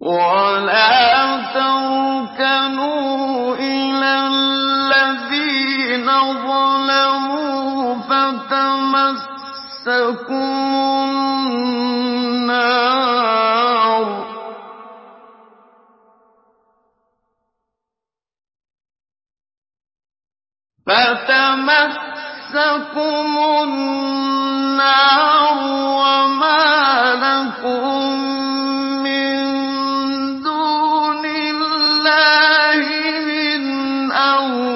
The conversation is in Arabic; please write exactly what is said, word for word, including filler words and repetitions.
وَلَا تَرْكَنُوا إِلَى الَّذِينَ ظَلَمُوا فَتَمَسَّكُمُ النَّارُ وَمَا لَكُم مِّن دُونِ اللَّهِ مِنْ أَوْلِيَاءَ